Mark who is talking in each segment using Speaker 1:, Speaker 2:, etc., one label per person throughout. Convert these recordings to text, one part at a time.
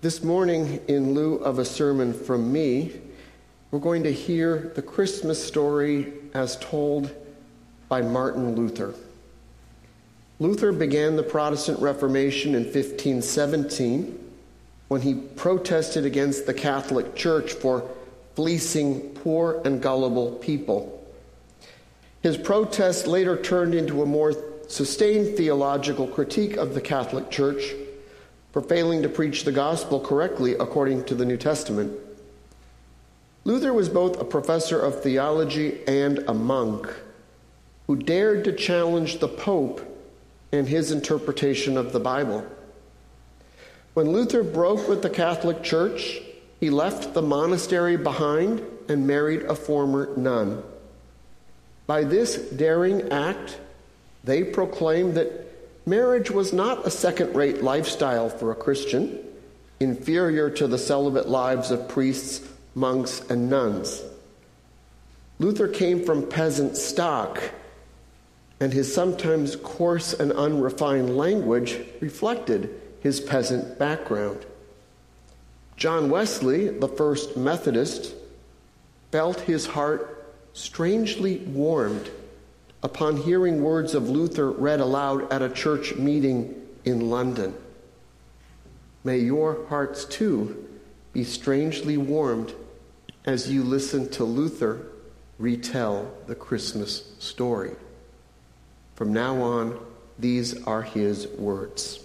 Speaker 1: This morning, in lieu of a sermon from me, we're going to hear the Christmas story as told by Martin Luther. Luther began the Protestant Reformation in 1517 when he protested against the Catholic Church for fleecing poor and gullible people. His protest later turned into a more sustained theological critique of the Catholic Church for failing to preach the gospel correctly according to the New Testament. Luther was both a professor of theology and a monk who dared to challenge the Pope and his interpretation of the Bible. When Luther broke with the Catholic Church, he left the monastery behind and married a former nun. By this daring act, they proclaimed that marriage was not a second-rate lifestyle for a Christian, inferior to the celibate lives of priests, monks, and nuns. Luther came from peasant stock, and his sometimes coarse and unrefined language reflected his peasant background. John Wesley, the first Methodist, felt his heart strangely warmed upon hearing words of Luther read aloud at a church meeting in London. May your hearts too be strangely warmed as you listen to Luther retell the Christmas story. From now on, these are his words.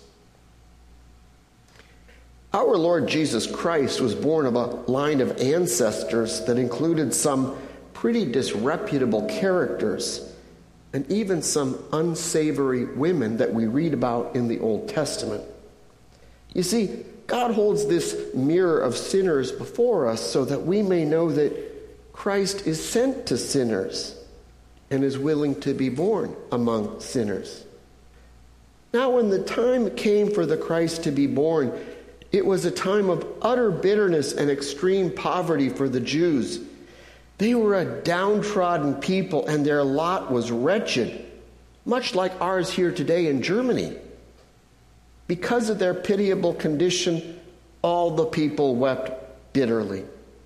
Speaker 1: Our Lord Jesus Christ was born of a line of ancestors that included some pretty disreputable characters and even some unsavory women that we read about in the Old Testament. You see, God holds this mirror of sinners before us so that we may know that Christ is sent to sinners and is willing to be born among sinners. Now, when the time came for the Christ to be born, it was a time of utter bitterness and extreme poverty for the Jews. They were a downtrodden people, and their lot was wretched, much like ours here today in Germany. Because of their pitiable condition, all the people wept bitterly.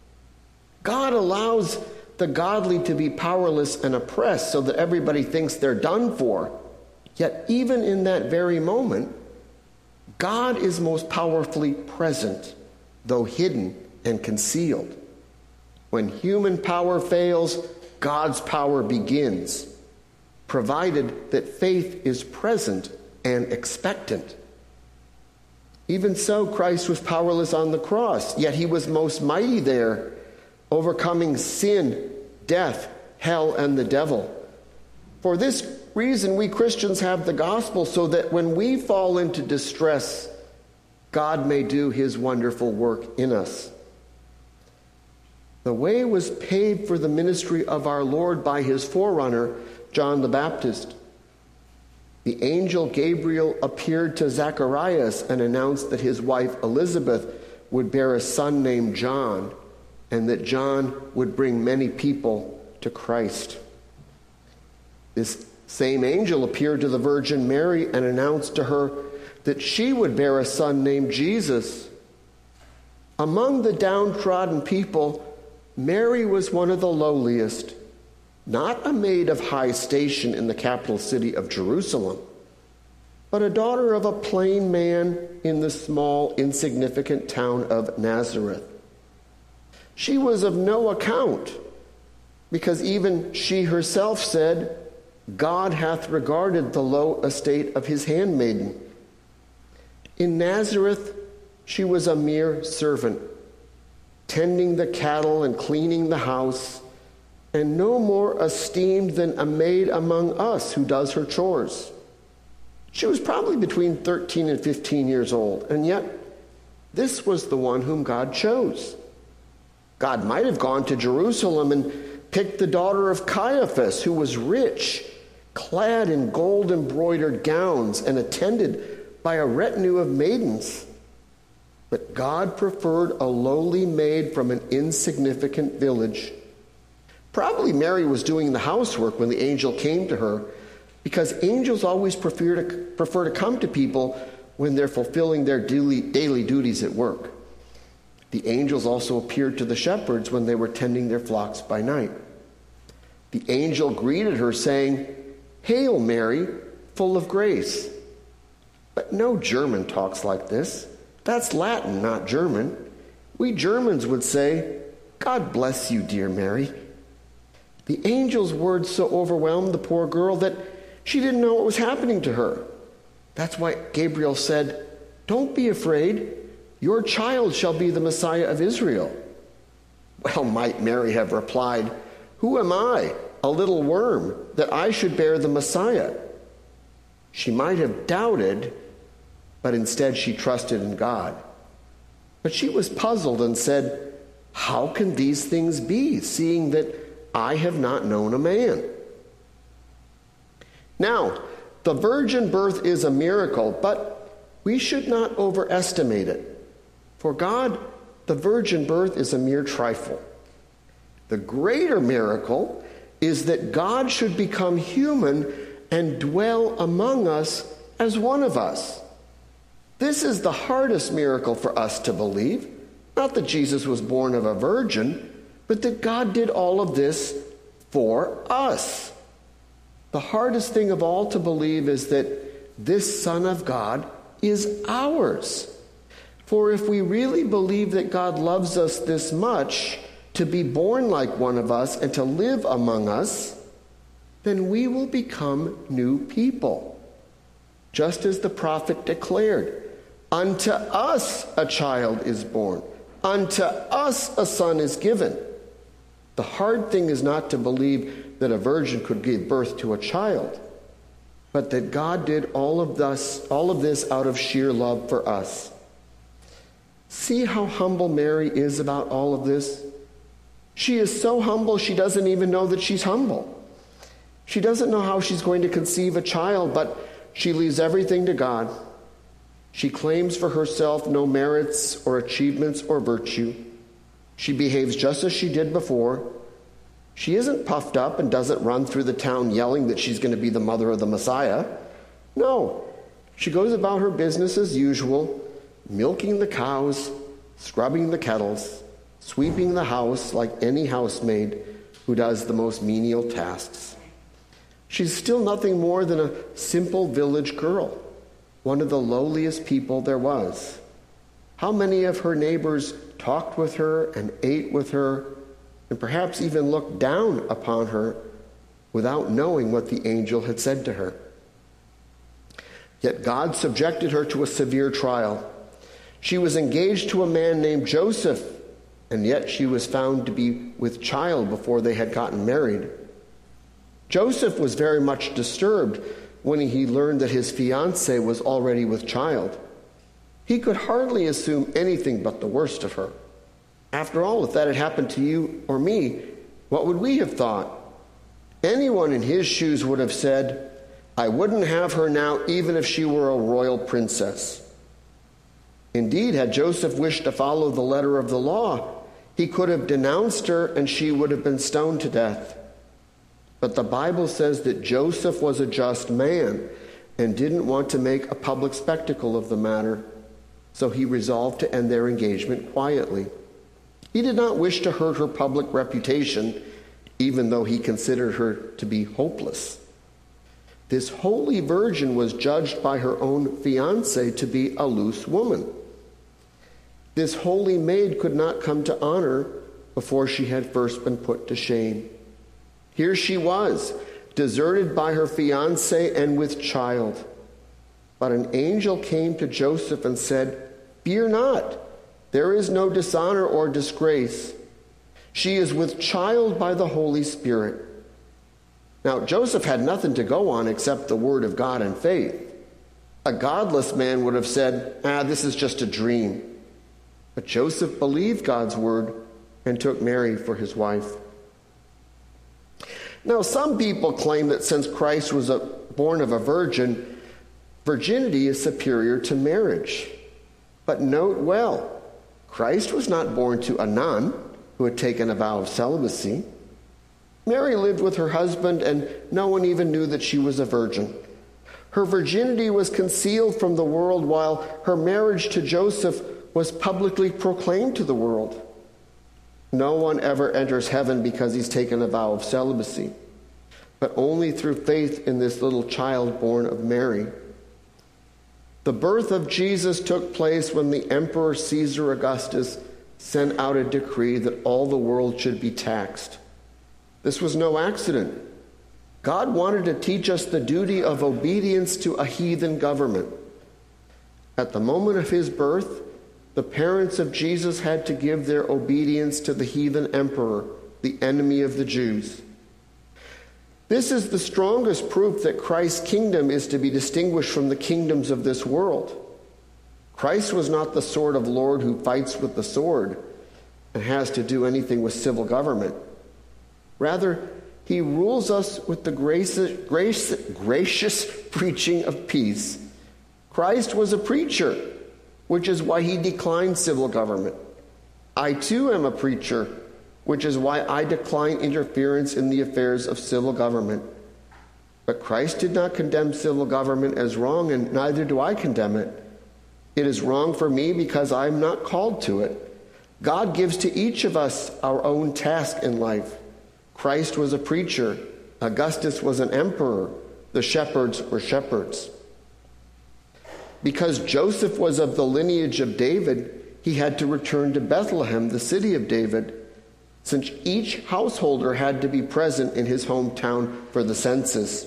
Speaker 1: God allows the godly to be powerless and oppressed so that everybody thinks they're done for. Yet even in that very moment, God is most powerfully present, though hidden and concealed. When human power fails, God's power begins, provided that faith is present and expectant. Even so, Christ was powerless on the cross, yet he was most mighty there, overcoming sin, death, hell, and the devil. For this reason, we Christians have the gospel so that when we fall into distress, God may do his wonderful work in us. The way was paved for the ministry of our Lord by his forerunner, John the Baptist. The angel Gabriel appeared to Zacharias and announced that his wife Elizabeth would bear a son named John, and that John would bring many people to Christ. This same angel appeared to the Virgin Mary and announced to her that she would bear a son named Jesus. Among the downtrodden people, Mary was one of the lowliest, not a maid of high station in the capital city of Jerusalem, but a daughter of a plain man in the small, insignificant town of Nazareth. She was of no account, because even she herself said, God hath regarded the low estate of his handmaiden. In Nazareth, she was a mere servant, tending the cattle and cleaning the house, and no more esteemed than a maid among us who does her chores. She was probably between 13 and 15 years old, and yet this was the one whom God chose. God might have gone to Jerusalem and picked the daughter of Caiaphas, who was rich, clad in gold-embroidered gowns, and attended by a retinue of maidens. But God preferred a lowly maid from an insignificant village. Probably Mary was doing the housework when the angel came to her, because angels always prefer to come to people when they're fulfilling their daily duties at work. The angels also appeared to the shepherds when they were tending their flocks by night. The angel greeted her, saying, "Hail, Mary, full of grace." But no German talks like this. That's Latin, not German. We Germans would say, "God bless you, dear Mary." The angel's words so overwhelmed the poor girl that she didn't know what was happening to her. That's why Gabriel said, "Don't be afraid. Your child shall be the Messiah of Israel." Well, might Mary have replied, "Who am I, a little worm, that I should bear the Messiah?" She might have doubted, but instead she trusted in God. But she was puzzled and said, "How can these things be, seeing that I have not known a man?" Now, the virgin birth is a miracle, but we should not overestimate it. For God, the virgin birth is a mere trifle. The greater miracle is that God should become human and dwell among us as one of us. This is the hardest miracle for us to believe. Not that Jesus was born of a virgin, but that God did all of this for us. The hardest thing of all to believe is that this Son of God is ours. For if we really believe that God loves us this much, to be born like one of us and to live among us, then we will become new people. Just as the prophet declared, "Unto us a child is born, unto us a son is given." The hard thing is not to believe that a virgin could give birth to a child, but that God did all of this out of sheer love for us. See how humble Mary is about all of this? She is so humble she doesn't even know that she's humble. She doesn't know how she's going to conceive a child, but she leaves everything to God. She claims for herself no merits or achievements or virtue. She behaves just as she did before. She isn't puffed up and doesn't run through the town yelling that she's going to be the mother of the Messiah. No, she goes about her business as usual, milking the cows, scrubbing the kettles, sweeping the house like any housemaid who does the most menial tasks. She's still nothing more than a simple village girl, one of the lowliest people there was. How many of her neighbors talked with her and ate with her and perhaps even looked down upon her without knowing what the angel had said to her? Yet God subjected her to a severe trial. She was engaged to a man named Joseph, and yet she was found to be with child before they had gotten married. Joseph was very much disturbed when he learned that his fiancée was already with child. He could hardly assume anything but the worst of her. After all, if that had happened to you or me, what would we have thought? Anyone in his shoes would have said, "I wouldn't have her now even if she were a royal princess." Indeed, had Joseph wished to follow the letter of the law, he could have denounced her and she would have been stoned to death. But the Bible says that Joseph was a just man and didn't want to make a public spectacle of the matter, so he resolved to end their engagement quietly. He did not wish to hurt her public reputation, even though he considered her to be hopeless. This holy virgin was judged by her own fiancé to be a loose woman. This holy maid could not come to honor before she had first been put to shame. Here she was, deserted by her fiancé and with child. But an angel came to Joseph and said, "Fear not, there is no dishonor or disgrace. She is with child by the Holy Spirit." Now, Joseph had nothing to go on except the word of God and faith. A godless man would have said, "This is just a dream." But Joseph believed God's word and took Mary for his wife. Now, some people claim that since Christ was born of a virgin, virginity is superior to marriage. But note well, Christ was not born to a nun who had taken a vow of celibacy. Mary lived with her husband, and no one even knew that she was a virgin. Her virginity was concealed from the world, while her marriage to Joseph was publicly proclaimed to the world. No one ever enters heaven because he's taken a vow of celibacy, but only through faith in this little child born of Mary. The birth of Jesus took place when the Emperor Caesar Augustus sent out a decree that all the world should be taxed. This was no accident. God wanted to teach us the duty of obedience to a heathen government. At the moment of his birth, the parents of Jesus had to give their obedience to the heathen emperor, the enemy of the Jews. This is the strongest proof that Christ's kingdom is to be distinguished from the kingdoms of this world. Christ was not the sort of Lord who fights with the sword and has to do anything with civil government. Rather, he rules us with the gracious preaching of peace. Christ was a preacher, which is why he declined civil government. I too am a preacher, which is why I decline interference in the affairs of civil government. But Christ did not condemn civil government as wrong, and neither do I condemn it. It is wrong for me because I am not called to it. God gives to each of us our own task in life. Christ was a preacher. Augustus was an emperor. The shepherds were shepherds. Because Joseph was of the lineage of David, he had to return to Bethlehem, the city of David, since each householder had to be present in his hometown for the census.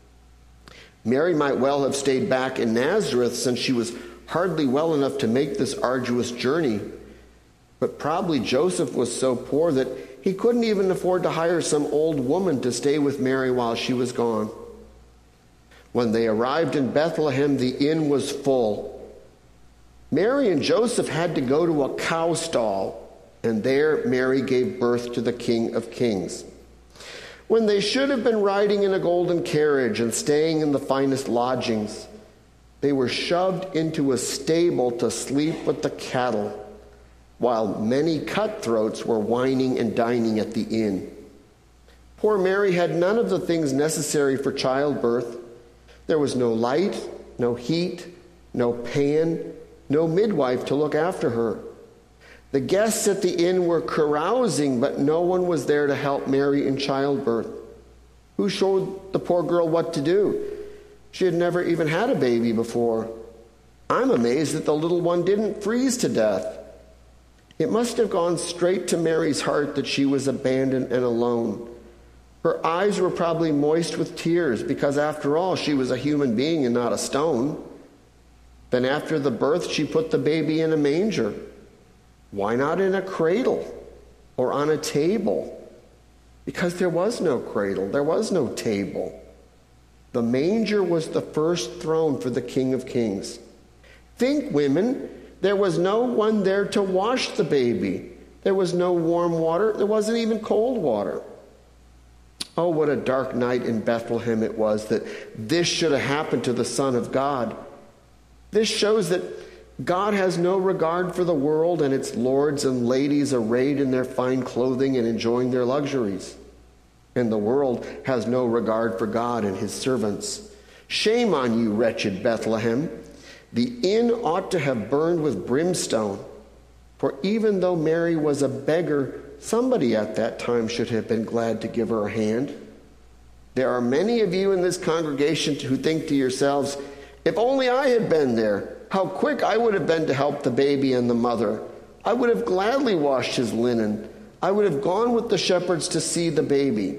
Speaker 1: Mary might well have stayed back in Nazareth since she was hardly well enough to make this arduous journey. But probably Joseph was so poor that he couldn't even afford to hire some old woman to stay with Mary while she was gone. When they arrived in Bethlehem, the inn was full. Mary and Joseph had to go to a cow stall, and there Mary gave birth to the King of Kings. When they should have been riding in a golden carriage and staying in the finest lodgings, they were shoved into a stable to sleep with the cattle, while many cutthroats were wining and dining at the inn. Poor Mary had none of the things necessary for childbirth. There was no light, no heat, no pan, no midwife to look after her. The guests at the inn were carousing, but no one was there to help Mary in childbirth. Who showed the poor girl what to do? She had never even had a baby before. I'm amazed that the little one didn't freeze to death. It must have gone straight to Mary's heart that she was abandoned and alone. Her eyes were probably moist with tears because, after all, she was a human being and not a stone. Then after the birth, she put the baby in a manger. Why not in a cradle or on a table? Because there was no cradle, there was no table. The manger was the first throne for the King of Kings. Think, women, there was no one there to wash the baby. There was no warm water. There wasn't even cold water. Oh, what a dark night in Bethlehem it was that this should have happened to the Son of God. This shows that God has no regard for the world and its lords and ladies arrayed in their fine clothing and enjoying their luxuries. And the world has no regard for God and his servants. Shame on you, wretched Bethlehem. The inn ought to have burned with brimstone. For even though Mary was a beggar, somebody at that time should have been glad to give her a hand. There are many of you in this congregation who think to yourselves, if only I had been there, how quick I would have been to help the baby and the mother. I would have gladly washed his linen. I would have gone with the shepherds to see the baby.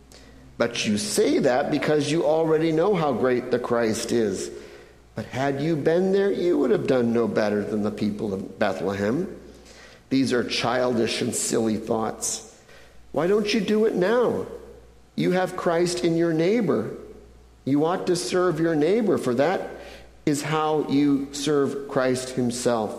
Speaker 1: But you say that because you already know how great the Christ is. But had you been there, you would have done no better than the people of Bethlehem. These are childish and silly thoughts. Why don't you do it now? You have Christ in your neighbor. You ought to serve your neighbor, for that is how you serve Christ himself.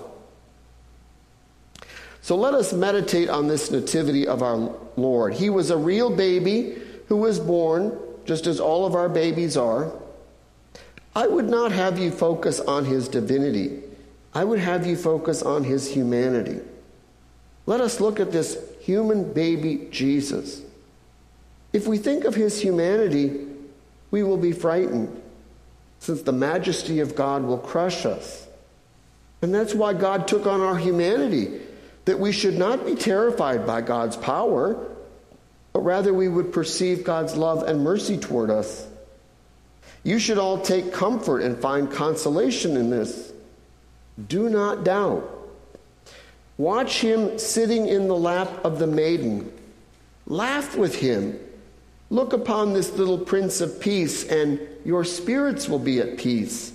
Speaker 1: So let us meditate on this nativity of our Lord. He was a real baby who was born, just as all of our babies are. I would not have you focus on his divinity. I would have you focus on his humanity. Let us look at this human baby Jesus. If we think of his humanity, we will be frightened, since the majesty of God will crush us. And that's why God took on our humanity, that we should not be terrified by God's power, but rather we would perceive God's love and mercy toward us. You should all take comfort and find consolation in this. Do not doubt. Watch him sitting in the lap of the maiden. Laugh with him. Look upon this little Prince of Peace, and your spirits will be at peace.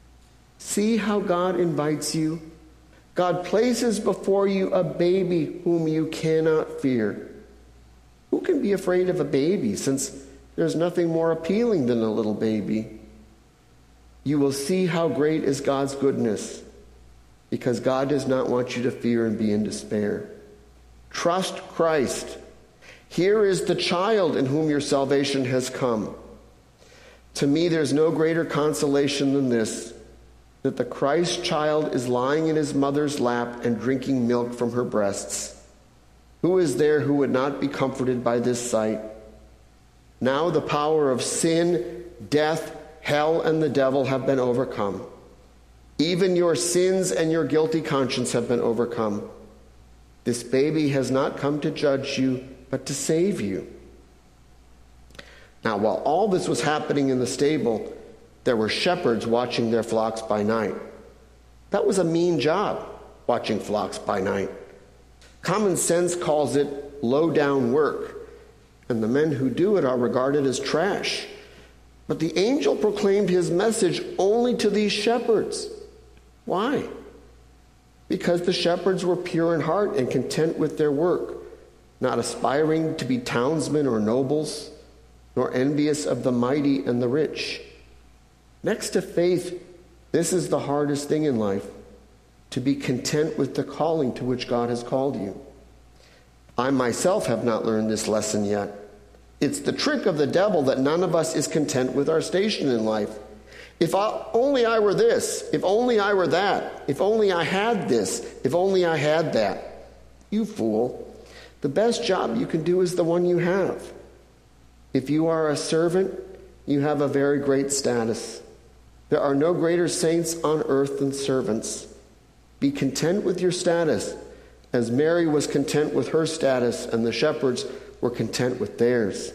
Speaker 1: See how God invites you. God places before you a baby whom you cannot fear. Who can be afraid of a baby, since there's nothing more appealing than a little baby? You will see how great is God's goodness, because God does not want you to fear and be in despair. Trust Christ. Here is the child in whom your salvation has come. To me, there's no greater consolation than this, that the Christ child is lying in his mother's lap and drinking milk from her breasts. Who is there who would not be comforted by this sight? Now the power of sin, death, hell, and the devil have been overcome. Even your sins and your guilty conscience have been overcome. This baby has not come to judge you, but to save you. Now, while all this was happening in the stable, there were shepherds watching their flocks by night. That was a mean job, watching flocks by night. Common sense calls it low-down work, and the men who do it are regarded as trash. But the angel proclaimed his message only to these shepherds. Why? Because the shepherds were pure in heart and content with their work, not aspiring to be townsmen or nobles, nor envious of the mighty and the rich. Next to faith, this is the hardest thing in life, to be content with the calling to which God has called you. I myself have not learned this lesson yet. It's the trick of the devil that none of us is content with our station in life. If only I were this, if only I were that, if only I had this, if only I had that. You fool. The best job you can do is the one you have. If you are a servant, you have a very great status. There are no greater saints on earth than servants. Be content with your status, as Mary was content with her status and the shepherds were content with theirs.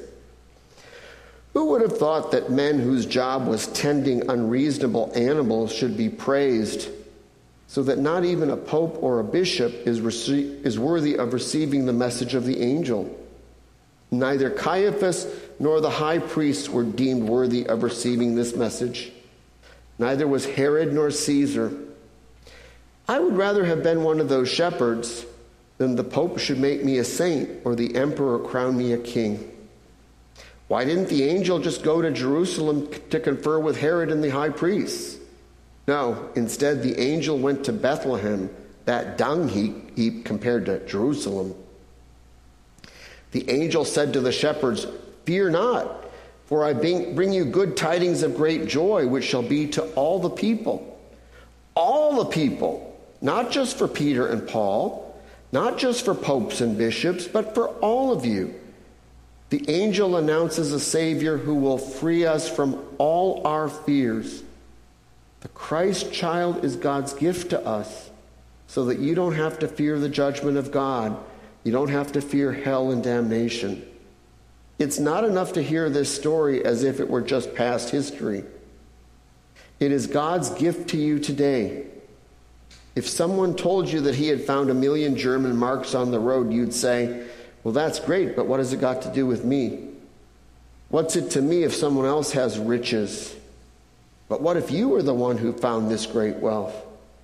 Speaker 1: Who would have thought that men whose job was tending unreasonable animals should be praised, so that not even a pope or a bishop is worthy of receiving the message of the angel? Neither Caiaphas nor the high priests were deemed worthy of receiving this message. Neither was Herod nor Caesar. I would rather have been one of those shepherds than the Pope should make me a saint or the emperor crown me a king. Why didn't the angel just go to Jerusalem to confer with Herod and the high priests? No, instead the angel went to Bethlehem, that dung heap compared to Jerusalem. The angel said to the shepherds, "Fear not, for I bring you good tidings of great joy, which shall be to all the people." All the people, not just for Peter and Paul, not just for popes and bishops, but for all of you. The angel announces a Savior who will free us from all our fears. The Christ child is God's gift to us, so that you don't have to fear the judgment of God. You don't have to fear hell and damnation. It's not enough to hear this story as if it were just past history. It is God's gift to you today. If someone told you that he had found 1 million German marks on the road, you'd say, "Well, that's great, but what has it got to do with me? What's it to me if someone else has riches? But what if you were the one who found this great wealth?"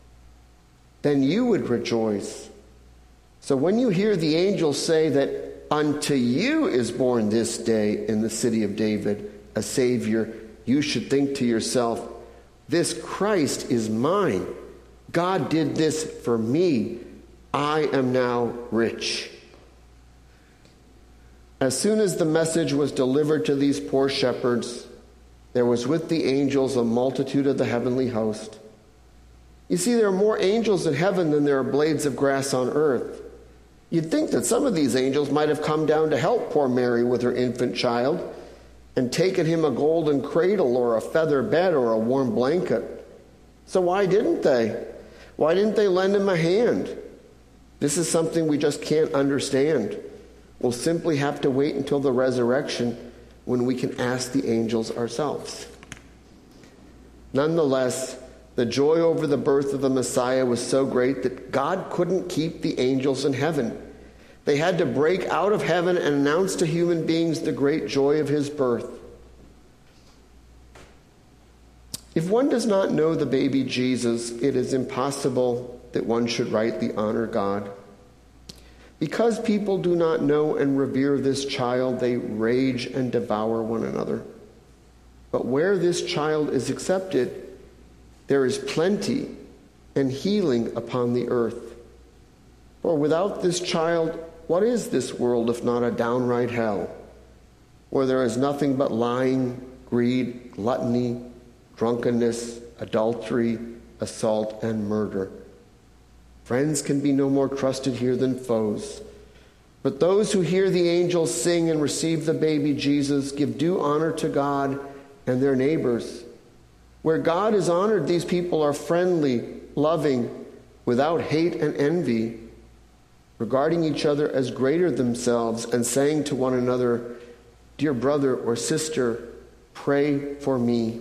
Speaker 1: Then you would rejoice. So when you hear the angel say that unto you is born this day in the city of David a Savior, you should think to yourself, this Christ is mine. God did this for me. I am now rich. As soon as the message was delivered to these poor shepherds, there was with the angels a multitude of the heavenly host. You see, there are more angels in heaven than there are blades of grass on earth. You'd think that some of these angels might have come down to help poor Mary with her infant child and taken him a golden cradle or a feather bed or a warm blanket. So why didn't they? Why didn't they lend him a hand? This is something we just can't understand. We'll simply have to wait until the resurrection when we can ask the angels ourselves. Nonetheless, the joy over the birth of the Messiah was so great that God couldn't keep the angels in heaven. They had to break out of heaven and announce to human beings the great joy of his birth. If one does not know the baby Jesus, it is impossible that one should rightly honor God. Because people do not know and revere this child, they rage and devour one another. But where this child is accepted, there is plenty and healing upon the earth. For without this child, what is this world if not a downright hell, where there is nothing but lying, greed, gluttony, drunkenness, adultery, assault, and murder? Friends can be no more trusted here than foes. But those who hear the angels sing and receive the baby Jesus give due honor to God and their neighbors. Where God is honored, these people are friendly, loving, without hate and envy, regarding each other as greater themselves and saying to one another, "Dear brother or sister, pray for me."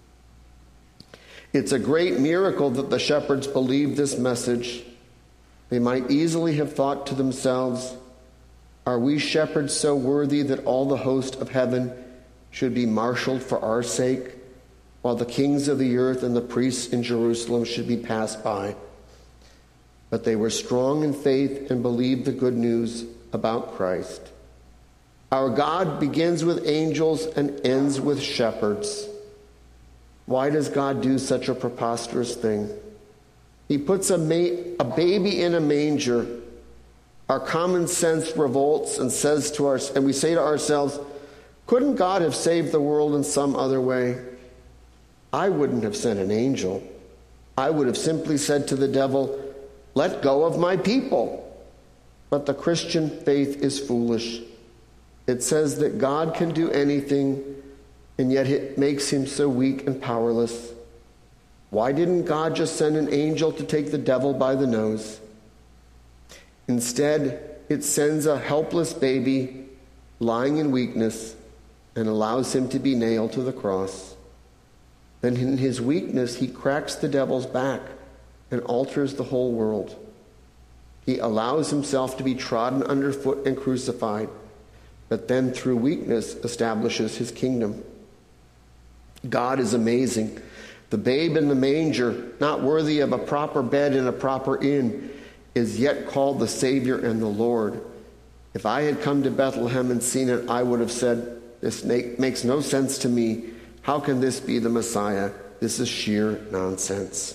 Speaker 1: It's a great miracle that the shepherds believed this message. They might easily have thought to themselves, "Are we shepherds so worthy that all the host of heaven should be marshaled for our sake, while the kings of the earth and the priests in Jerusalem should be passed by?" But they were strong in faith and believed the good news about Christ. Our God begins with angels and ends with shepherds. Why does God do such a preposterous thing? He puts a baby in a manger. Our common sense revolts and we say to ourselves, couldn't God have saved the world in some other way? I wouldn't have sent an angel. I would have simply said to the devil, "Let go of my people." But the Christian faith is foolish. It says that God can do anything, and yet it makes him so weak and powerless. Why didn't God just send an angel to take the devil by the nose? Instead, it sends a helpless baby lying in weakness and allows him to be nailed to the cross. Then in his weakness, he cracks the devil's back and alters the whole world. He allows himself to be trodden underfoot and crucified, but then through weakness establishes his kingdom. God is amazing. The babe in the manger, not worthy of a proper bed in a proper inn, is yet called the Savior and the Lord. If I had come to Bethlehem and seen it, I would have said, "This makes no sense to me. How can this be the Messiah? This is sheer nonsense."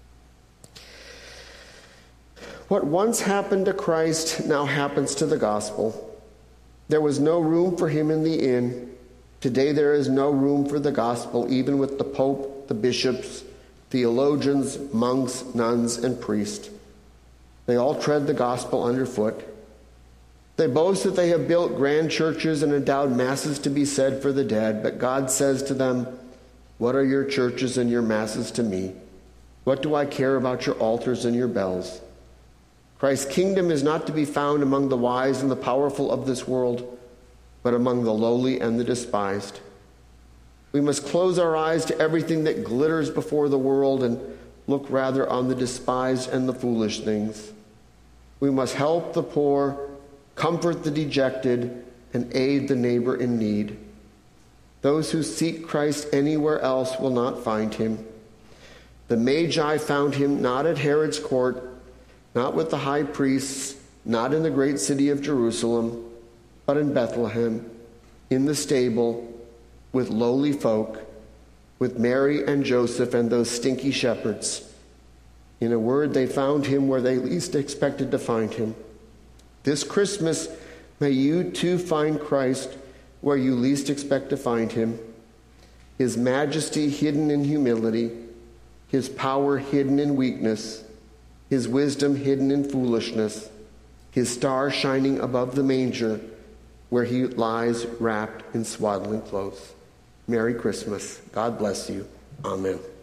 Speaker 1: What once happened to Christ now happens to the gospel. There was no room for him in the inn. Today there is no room for the gospel, even with the Pope, the bishops, theologians, monks, nuns, and priests. They all tread the gospel underfoot. They boast that they have built grand churches and endowed masses to be said for the dead, but God says to them, "What are your churches and your masses to me? What do I care about your altars and your bells?" Christ's kingdom is not to be found among the wise and the powerful of this world, but among the lowly and the despised. We must close our eyes to everything that glitters before the world and look rather on the despised and the foolish things. We must help the poor, comfort the dejected, and aid the neighbor in need. Those who seek Christ anywhere else will not find him. The Magi found him not at Herod's court, not with the high priests, not in the great city of Jerusalem, but in Bethlehem, in the stable, with lowly folk, with Mary and Joseph and those stinky shepherds. In a word, they found him where they least expected to find him. This Christmas, may you too find Christ where you least expect to find him. His majesty hidden in humility, his power hidden in weakness, his wisdom hidden in foolishness, his star shining above the manger where he lies wrapped in swaddling clothes. Merry Christmas. God bless you. Amen.